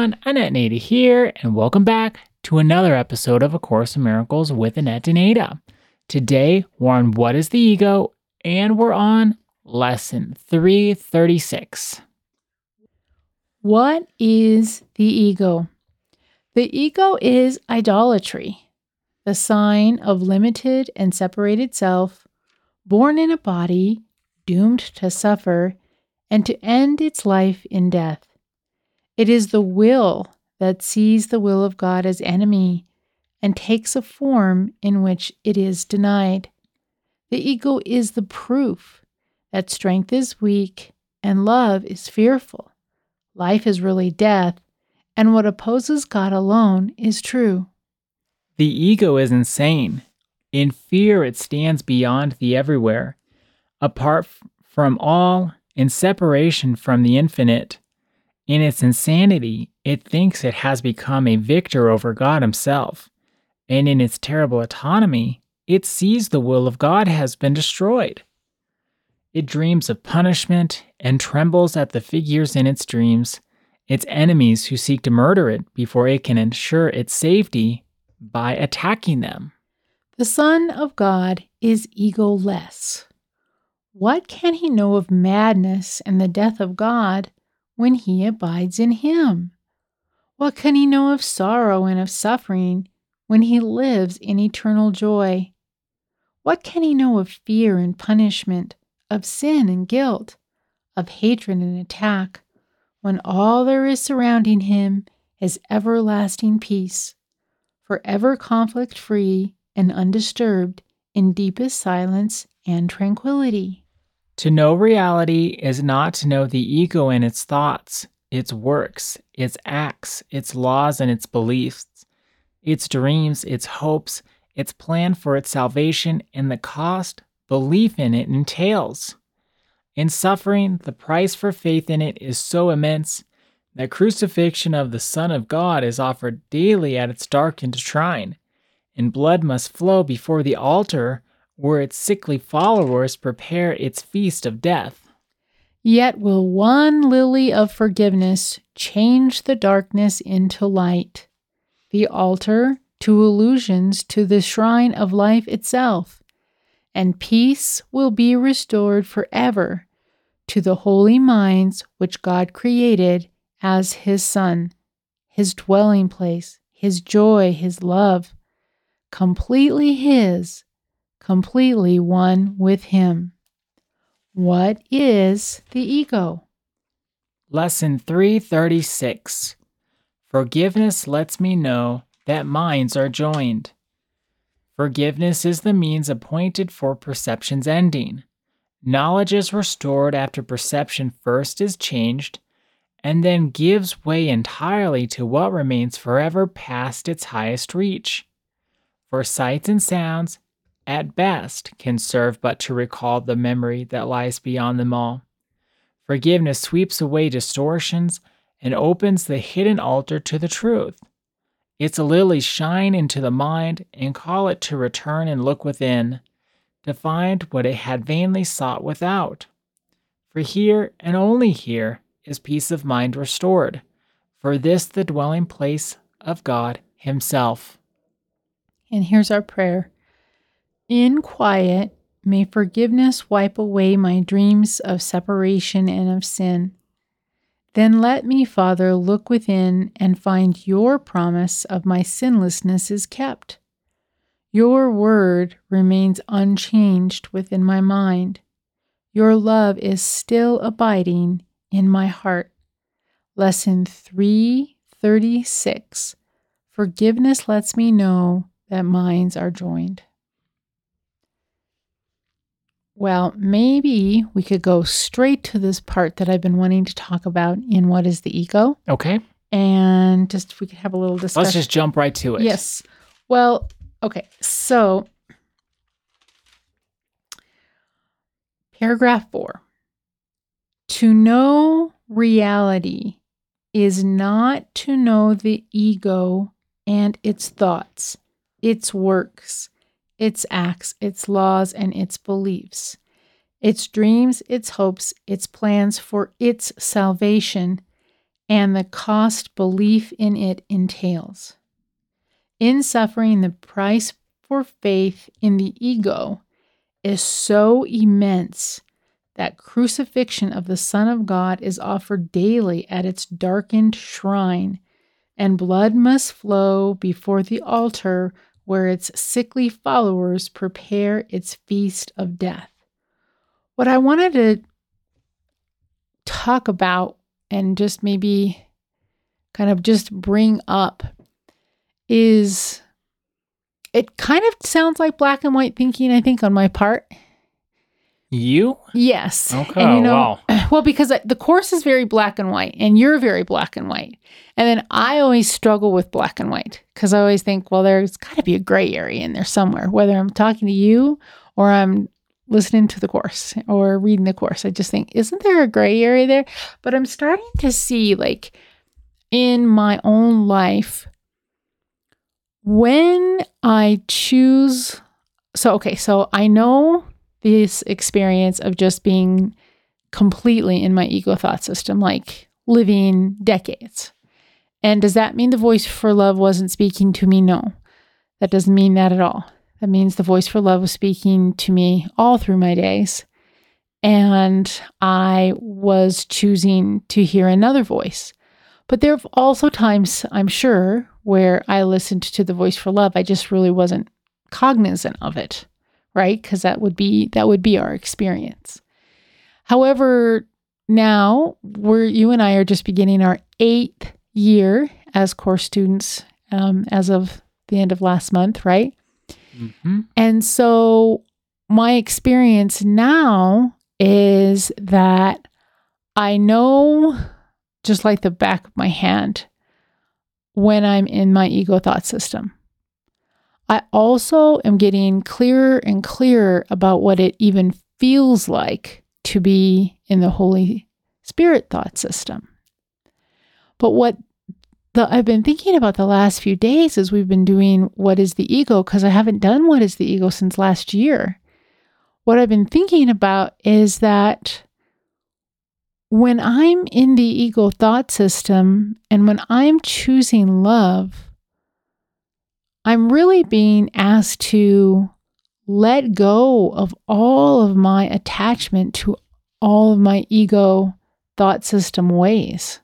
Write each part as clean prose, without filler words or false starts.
everyone, Annette and Ada here, and welcome back to another episode of A Course in Miracles with Annette and Ada. Today, we're on What is the Ego, and we're on Lesson 336. What is the ego? The ego is idolatry, the sign of limited and separated self, born in a body, doomed to suffer, and to end its life in death. It is the will that sees the will of God as enemy and takes a form in which it is denied. The ego is the proof that strength is weak and love is fearful. Life is really death, and what opposes God alone is true. The ego is insane. In fear, it stands beyond the everywhere, apart from all, in separation from the infinite. In its insanity, it thinks it has become a victor over God himself, and in its terrible autonomy, it sees the will of God has been destroyed. It dreams of punishment and trembles at the figures in its dreams, its enemies who seek to murder it before it can ensure its safety by attacking them. The Son of God is egoless. What can he know of madness and the death of God when he abides in him? What can he know of sorrow and of suffering when he lives in eternal joy? What can he know of fear and punishment, of sin and guilt, of hatred and attack, when all there is surrounding him is everlasting peace, forever conflict-free and undisturbed in deepest silence and tranquility? To know reality is not to know the ego and its thoughts, its works, its acts, its laws and its beliefs, its dreams, its hopes, its plan for its salvation, and the cost belief in it entails. In suffering, the price for faith in it is so immense that crucifixion of the Son of God is offered daily at its darkened shrine, and blood must flow before the altar where its sickly followers prepare its feast of death. Yet will one lily of forgiveness change the darkness into light, the altar to illusions to the shrine of life itself, and peace will be restored forever to the holy minds which God created as his Son, his dwelling place, his joy, his love, completely his, completely one with him. What is the ego? Lesson 336. Forgiveness lets me know that minds are joined. Forgiveness is the means appointed for perception's ending. Knowledge is restored after perception first is changed, and then gives way entirely to what remains forever past its highest reach. For sights and sounds, at best, can serve but to recall the memory that lies beyond them all. Forgiveness sweeps away distortions and opens the hidden altar to the truth. Its lilies shine into the mind and call it to return and look within, to find what it had vainly sought without. For here, and only here, is peace of mind restored, for this the dwelling place of God himself. And here's our prayer. In quiet, may forgiveness wipe away my dreams of separation and of sin. Then let me, Father, look within and find your promise of my sinlessness is kept. Your word remains unchanged within my mind. Your love is still abiding in my heart. Lesson 336. Forgiveness lets me know that minds are joined. Well, maybe we could go straight to this part that I've been wanting to talk about in What is the Ego? Okay. And just we could have a little discussion. Let's just jump right to it. Yes. Well, okay. So, paragraph 4. To know reality is not to know the ego and its thoughts, its works, its acts, its laws, and its beliefs, its dreams, its hopes, its plans for its salvation, and the cost belief in it entails. In suffering, the price for faith in the ego is so immense that crucifixion of the Son of God is offered daily at its darkened shrine, and blood must flow before the altar where its sickly followers prepare its feast of death. What I wanted to talk about and just maybe kind of just bring up is it kind of sounds like black and white thinking, I think, on my part. You? Yes. Okay, And wow. Well, because the Course is very black and white, and you're very black and white. And then I always struggle with black and white because I always think, well, there's got to be a gray area in there somewhere, whether I'm talking to you or I'm listening to the Course or reading the Course. I just think, isn't there a gray area there? But I'm starting to see, like, in my own life, when I choose, so I know this experience of just being completely in my ego thought system, like living decades. And does that mean the voice for love wasn't speaking to me? No, that doesn't mean that at all. That means the voice for love was speaking to me all through my days. And I was choosing to hear another voice. But there have also times, I'm sure, where I listened to the voice for love. I just really wasn't cognizant of it, right? Because that would be our experience. However, now you and I are just beginning our 8th year as Course students as of the end of last month, right? Mm-hmm. And so my experience now is that I know, just like the back of my hand, when I'm in my ego thought system. I also am getting clearer and clearer about what it even feels like to be in the Holy Spirit thought system. But what I've been thinking about the last few days as we've been doing What is the Ego, because I haven't done What is the Ego since last year. What I've been thinking about is that when I'm in the ego thought system and when I'm choosing love, I'm really being asked to let go of all of my attachment to all of my ego thought system ways.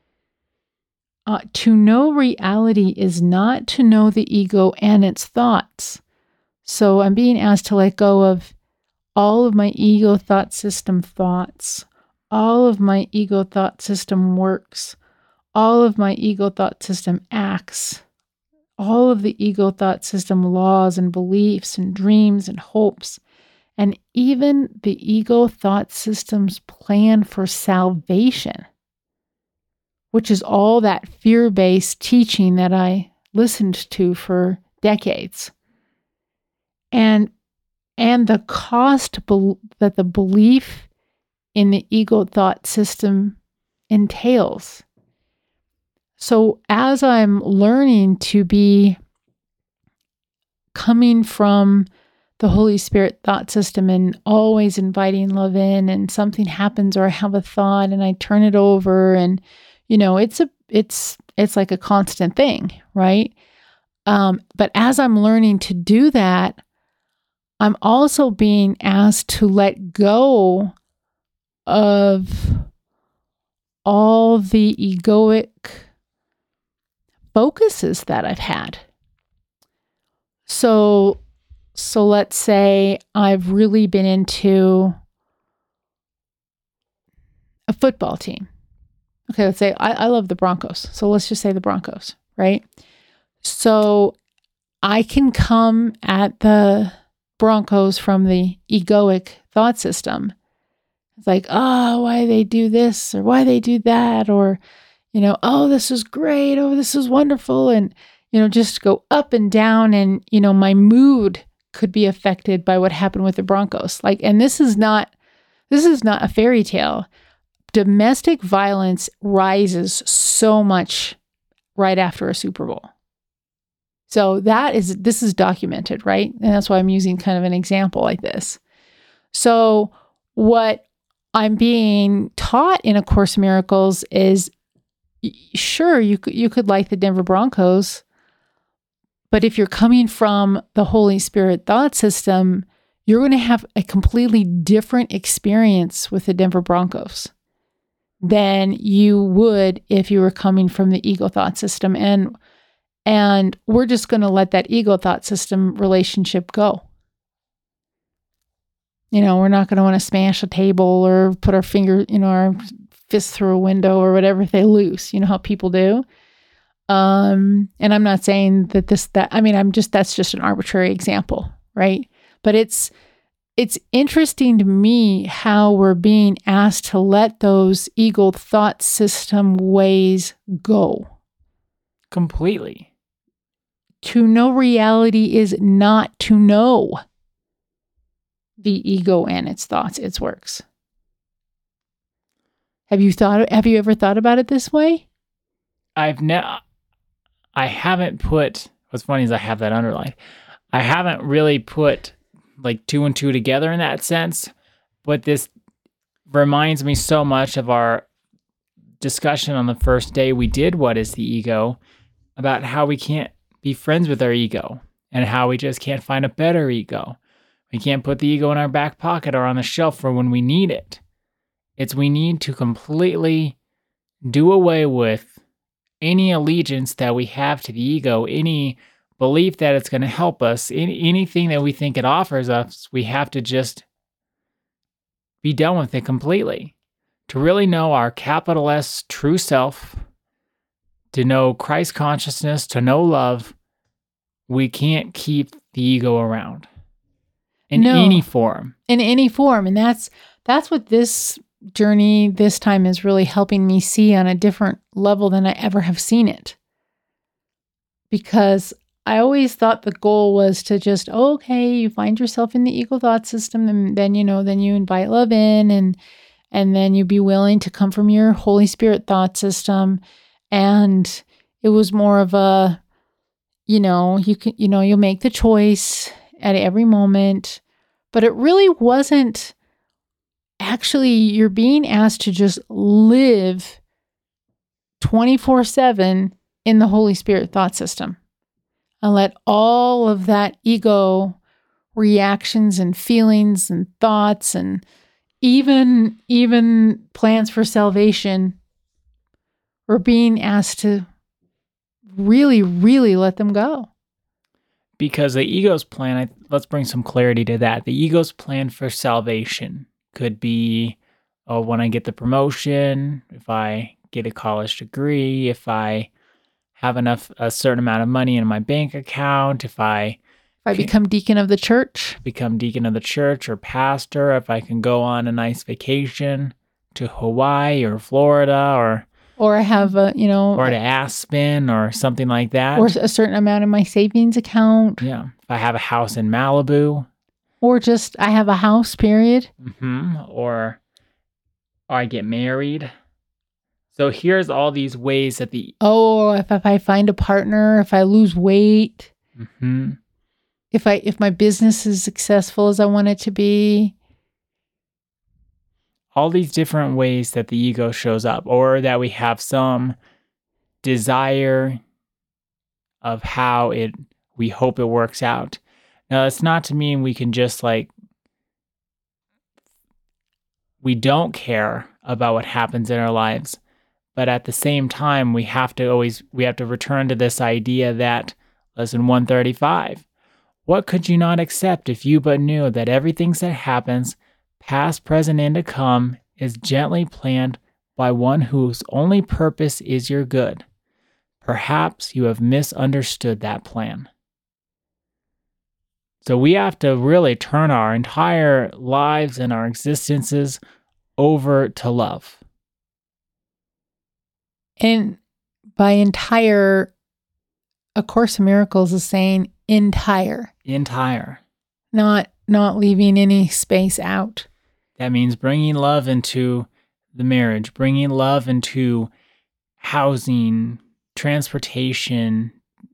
To know reality is not to know the ego and its thoughts. So I'm being asked to let go of all of my ego thought system thoughts, all of my ego thought system works, all of my ego thought system acts, all of the ego thought system laws and beliefs and dreams and hopes, and even the ego thought system's plan for salvation, which is all that fear-based teaching that I listened to for decades. And the cost that the belief in the ego thought system entails. So as I'm learning to be coming from the Holy Spirit thought system and always inviting love in, and something happens or I have a thought and I turn it over, and it's like a constant thing, right? But as I'm learning to do that, I'm also being asked to let go of all the egoic focuses that I've had. So let's say I've really been into a football team. Okay, let's say I love the Broncos. So let's just say the Broncos, right? So I can come at the Broncos from the egoic thought system. It's like, oh, why they do this or why they do that, or, oh, this is great. Oh, this is wonderful. And, just go up and down, and, my mood could be affected by what happened with the Broncos. And this is not a fairy tale. Domestic violence rises so much right after a Super Bowl. So this is documented, right? And that's why I'm using kind of an example like this. So what I'm being taught in A Course in Miracles is sure, you could like the Denver Broncos, but if you're coming from the Holy Spirit thought system, you're going to have a completely different experience with the Denver Broncos than you would if you were coming from the ego thought system. And we're just going to let that ego thought system relationship go. We're not going to want to smash a table or put our finger, our fist through a window or whatever if they lose. You know how people do. And I'm not saying that that's just an arbitrary example, right? But it's interesting to me how we're being asked to let those ego thought system ways go. Completely. To know reality is not to know the ego and its thoughts, its works. Have you ever thought about it this way? I haven't put, what's funny is I have that underlined. I haven't really put like 2 and 2 together in that sense, but this reminds me so much of our discussion on the first day we did What is the Ego, about how we can't be friends with our ego and how we just can't find a better ego. We can't put the ego in our back pocket or on the shelf for when we need it. We need to completely do away with any allegiance that we have to the ego, any belief that it's going to help us, anything that we think it offers us. We have to just be done with it completely. To really know our capital S true self, to know Christ consciousness, to know love, we can't keep the ego around in any form. In any form. And that's what this journey this time is really helping me see on a different level than I ever have seen it. Because I always thought the goal was to just, you find yourself in the ego thought system, and then you invite love in, and then you be willing to come from your Holy Spirit thought system. And it was more of a, you'll make the choice at every moment, but it really wasn't. Actually, you're being asked to just live 24/7 in the Holy Spirit thought system and let all of that ego reactions and feelings and thoughts and even plans for salvation, we're being asked to really, really let them go. Because the ego's plan, let's bring some clarity to that. The ego's plan for salvation could be, when I get the promotion, if I get a college degree, if I have a certain amount of money in my bank account, if I become deacon of the church, or pastor, if I can go on a nice vacation to Hawaii or Florida or I have or to Aspen or something like that, or a certain amount in my savings account. Yeah, if I have a house in Malibu. Or just, I have a house, period. Mm-hmm. Or I get married. So here's all these ways that if I find a partner, if I lose weight, mm-hmm. if my business is successful as I want it to be. All these different ways that the ego shows up, or that we have some desire of how we hope it works out. Now, it's not to mean we can just we don't care about what happens in our lives, but at the same time, we have to return to this idea that, lesson 135, what could you not accept if you but knew that everything that happens, past, present, and to come, is gently planned by one whose only purpose is your good? Perhaps you have misunderstood that plan. So we have to really turn our entire lives and our existences over to love. And by entire, A Course in Miracles is saying entire. Entire. Not leaving any space out. That means bringing love into the marriage, bringing love into housing, transportation,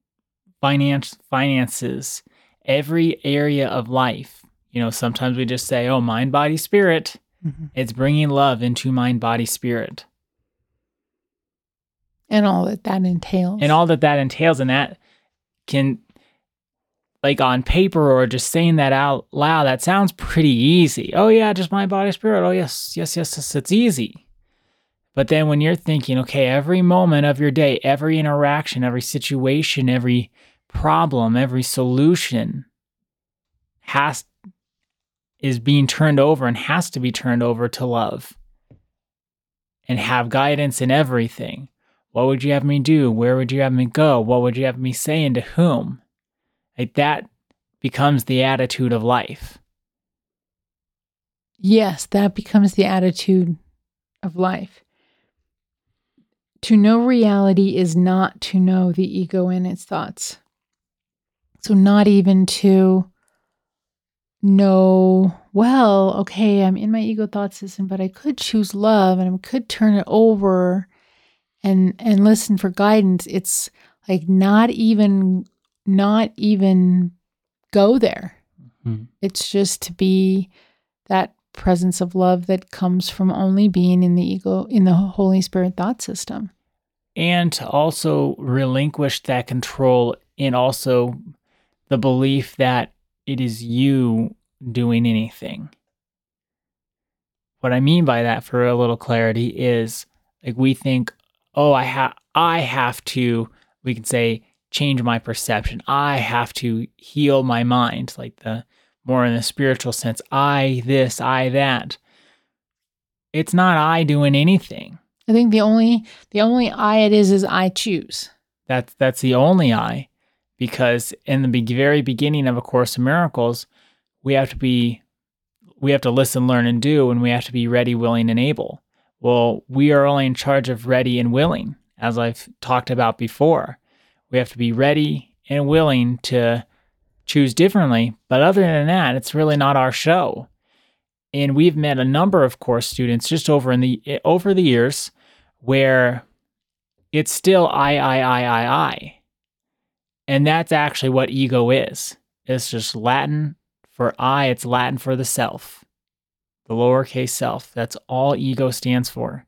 finances, every area of life. Sometimes we just say, mind, body, spirit. Mm-hmm. It's bringing love into mind, body, spirit. And all that entails. And all that entails, and that can, like on paper or just saying that out loud, that sounds pretty easy. Oh yeah, just mind, body, spirit. Oh yes, it's easy. But then when you're thinking, okay, every moment of your day, every interaction, every situation, every problem, every solution is being turned over and has to be turned over to love and have guidance in everything. What would you have me do? Where would you have me go? What would you have me say and to whom? Like that becomes the attitude of life. Yes, that becomes the attitude of life. To know reality is not to know the ego and its thoughts. So not even to know, well, okay, I'm in my ego thought system, but I could choose love and I could turn it over and listen for guidance. It's like not even go there. Mm-hmm. It's just to be that presence of love that comes from only being in the ego, in the Holy Spirit thought system. And to also relinquish that control in also the belief that it is you doing anything. What I mean by that, for a little clarity, is like we think, oh, I have to, we can say, change my perception. I have to heal my mind, like the more in the spiritual sense. I this, I that. It's not I doing anything. I think the only I it is I choose. That's the only I, because in the very beginning of A Course in Miracles, we have to listen, learn, and do, and we have to be ready, willing, and able. Well, we are only in charge of ready and willing, as I've talked about before. We have to be ready and willing to choose differently, but other than that, it's really not our show. And we've met a number of course students just over the years where it's still I. And that's actually what ego is. It's just Latin for I, it's Latin for the self, the lowercase self. That's all ego stands for.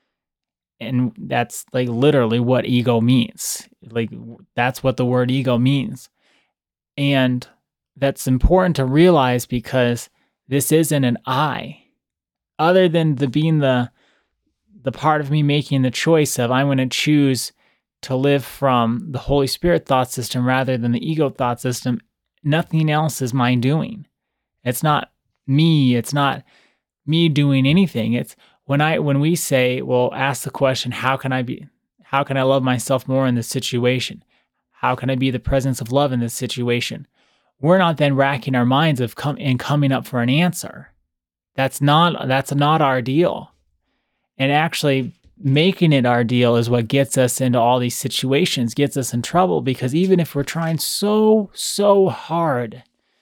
And that's like literally what ego means. Like that's what the word ego means. And that's important to realize because this isn't an I. Other than being the part of me making the choice of I'm going to choose to live from the Holy Spirit thought system rather than the ego thought system, nothing else is my doing. It's not me. It's not me doing anything. It's when we say, well, ask the question, how can I love myself more in this situation? How can I be the presence of love in this situation? We're not then racking our minds of coming up for an answer. That's not our deal. And actually making it our deal is what gets us into all these situations, gets us in trouble, because even if we're trying so hard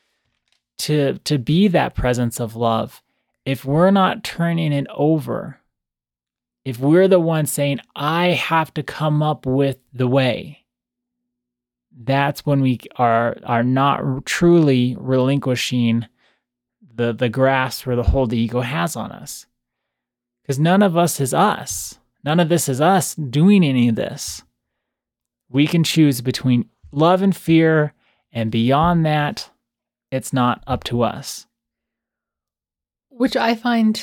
to be that presence of love, if we're not turning it over, if we're the one saying, I have to come up with the way, that's when we are not truly relinquishing the grasp or the hold the ego has on us. Because none of us is us. None of this is us doing any of this. We can choose between love and fear, and beyond that, it's not up to us. Which I find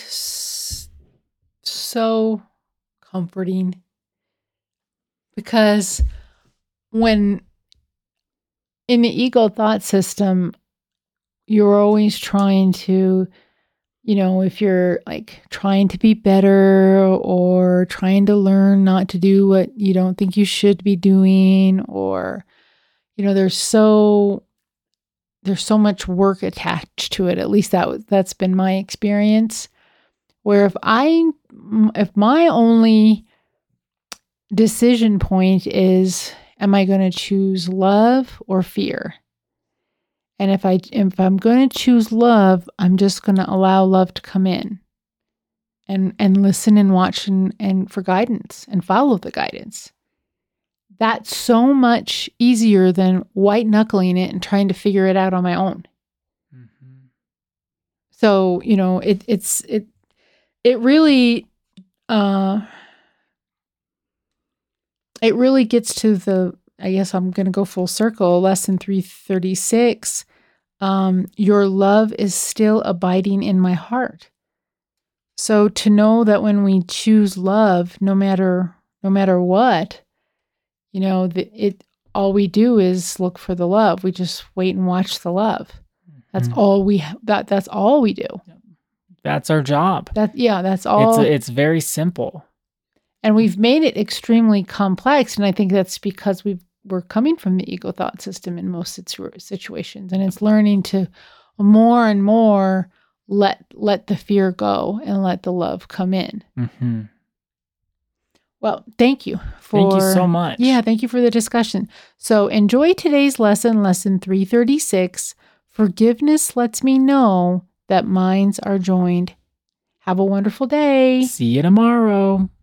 so comforting. Because when in the ego thought system, you're always trying to, if you're like trying to be better or trying to learn not to do what you don't think you should be doing, or, there's so much work attached to it. At least that's been my experience, where if my only decision point is, am I going to choose love or fear? And if I'm going to choose love, I'm just going to allow love to come in and listen and watch and for guidance and follow the guidance. That's so much easier than white knuckling it and trying to figure it out on my own. Mm-hmm. So, it really, it really gets to I guess I'm going to go full circle, lesson 336. Your love is still abiding in my heart. So to know that when we choose love, no matter what, all we do is look for the love. We just wait and watch the love. That's all that's all we do. That's our job. That's all. It's very simple. And we've made it extremely complex. And I think that's because we're coming from the ego thought system in most situations. And it's learning to more and more let the fear go and let the love come in. Mm-hmm. Well, thank you so much. Yeah, thank you for the discussion. So enjoy today's lesson 336. Forgiveness lets me know that minds are joined. Have a wonderful day. See you tomorrow.